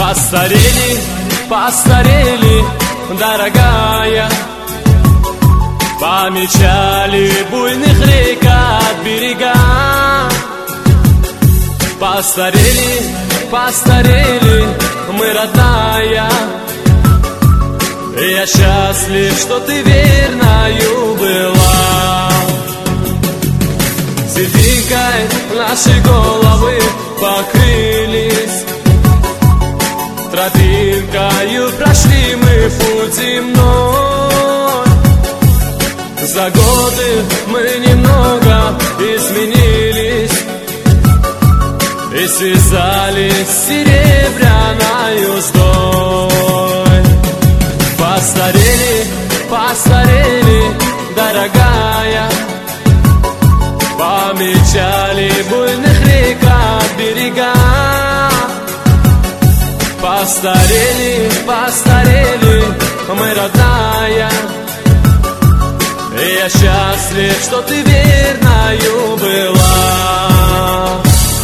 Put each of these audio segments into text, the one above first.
Постарели, постарели, дорогая, помечали буйных рек от берега. Постарели, постарели, мы, родная, я счастлив, что ты верною была. Сединкой наши головы покрылись, тропинкою прошли мы путь земной. За годы мы немного изменились и связались с серебряной уздой. Постарели, постарели, дорогая, помечали буйных рек от берега. Постарели, постарели, мы, родная, я счастлив, что ты верною была.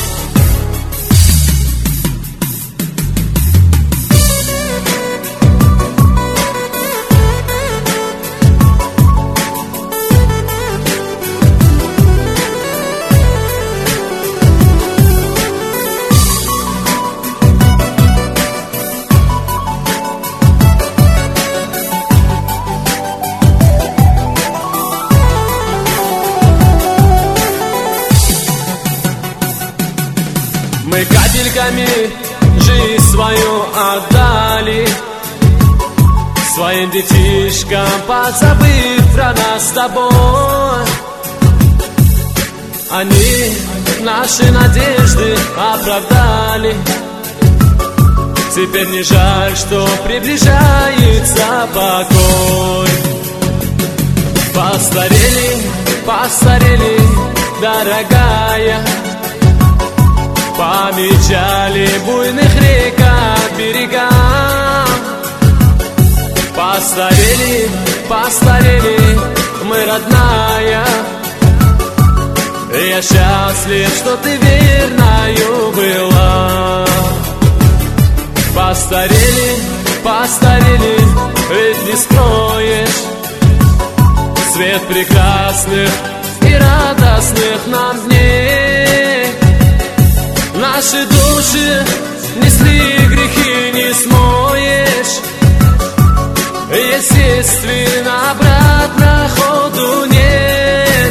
Мы капельками жизнь свою отдали своим детишкам, позабыв про нас с тобой. Они наши надежды оправдали. Теперь не жаль, что приближается покой. Постарели, постарели, дорогая, помечали буйных рек от берега. Постарели, постарели, мы, родная, я счастлив, что ты верною была. Постарели, постарели, ведь не скроешь свет прекрасных и радостных нам дней. Наши души несли грехи, не смоешь. Естественно, обратно ходу нет.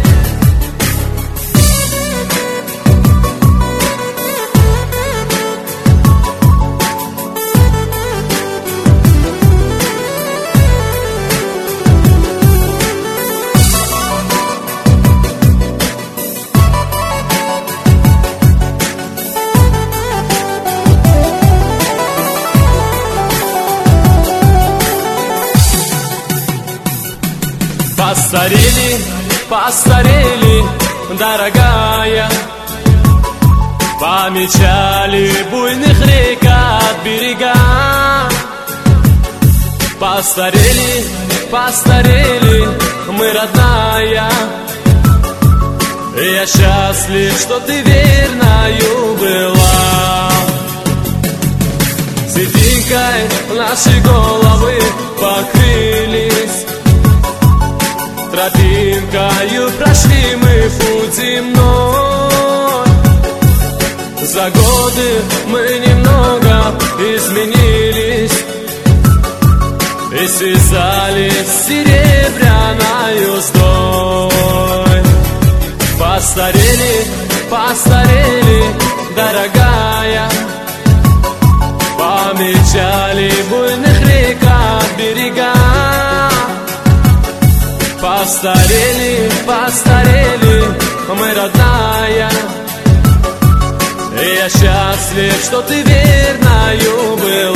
Постарели, постарели, дорогая, помечали буйных рек от берега. Постарели, постарели, мы, родная, я счастлив, что ты верною была. Сединкой наши головы покрылись, тропинкою прошли мы путь земной. За годы мы немного изменились и связались с серебряной уздой. Постарели, постарели, дорогая, помечали буйных рек от берега. Постарели, постарели, мы, родная, я счастлив, что ты верною была.